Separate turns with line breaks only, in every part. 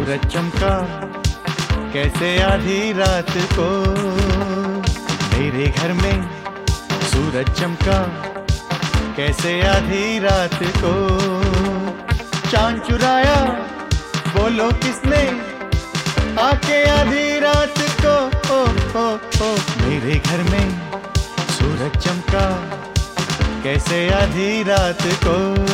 सूरज चमका कैसे आधी रात को, मेरे घर में सूरज चमका कैसे आधी रात को। चांद चुराया बोलो किसने आके आधी रात को, ओ, मेरे घर में सूरज चमका कैसे आधी रात को।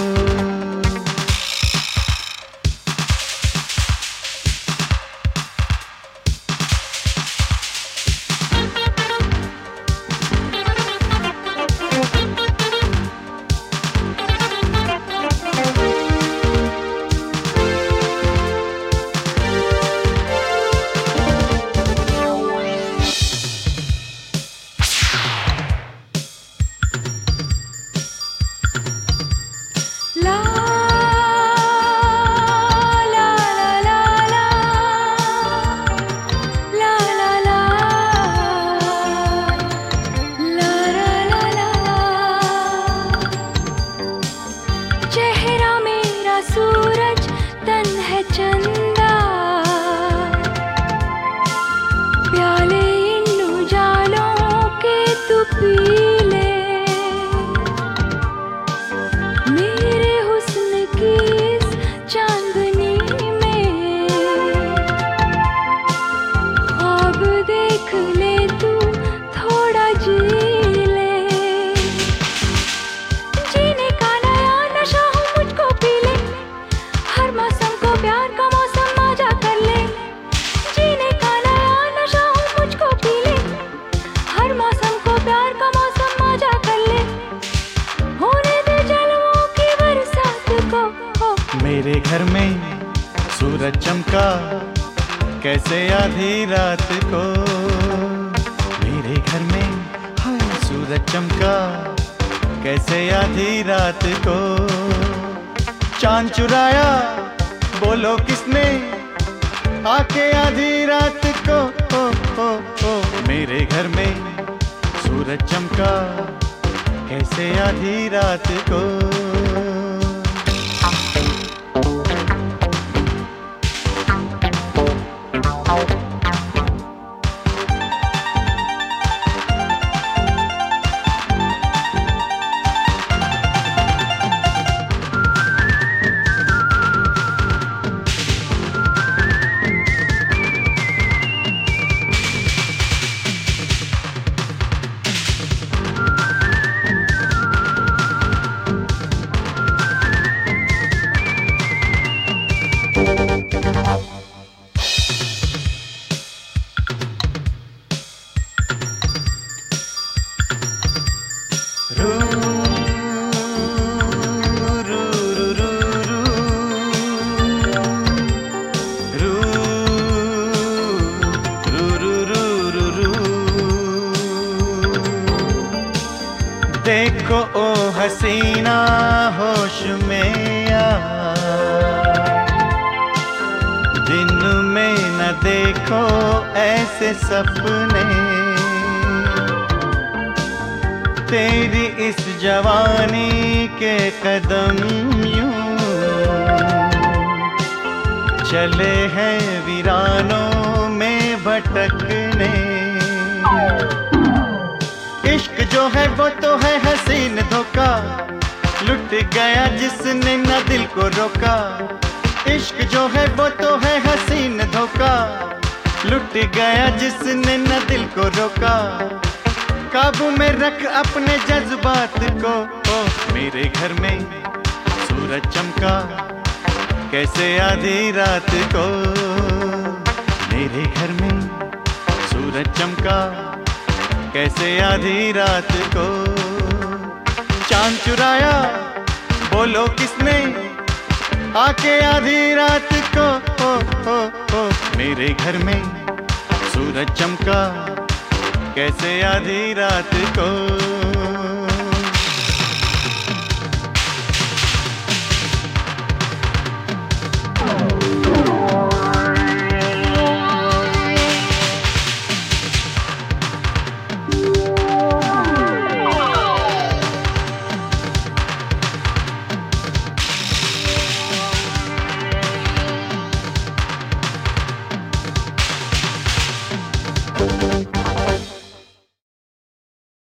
सूरज तन है चंदा, प्याले इन उजालों के तू पी ले। मेरे हुस्न की इस चांदनी में ख्वाब देख ले तू थोड़ा जी ले। जीने का नया नशा हो मुझको पी ले, हर मौसम को प्यार का मौसम मजा कर ले। जीने का नया नशा हो मुझको पी ले, हर मौसम को प्यार का मौसम मजा कर ले। होने दे जलवों की बरसात को,
मेरे घर में सूरज चमका कैसे आधी रात को, मेरे घर में हाय सूरज चमका कैसे आधी रात को। चांद चुराया बोलो किसने आके आधी रात को, ओ, मेरे घर में सूरज चमका कैसे आधी रात को। देखो ओ हसीना होश में आ, दिन में न देखो ऐसे सपने। तेरी इस जवानी के कदम यूं चले हैं वीरानों में भटकने। इश्क जो है वो तो है हसीन धोखा, लुट गया जिसने न दिल को रोका। इश्क जो है वो तो है हसीन धोखा, लुट गया जिसने न दिल को रोका। काबू में रख अपने जज्बात को, ओ, मेरे घर में सूरज चमका कैसे आधी रात को, मेरे घर में सूरज चमका कैसे आधी रात को। चांद चुराया बोलो किसने आके आधी रात को, ओ, मेरे घर में सूरज चमका कैसे आधी रात को।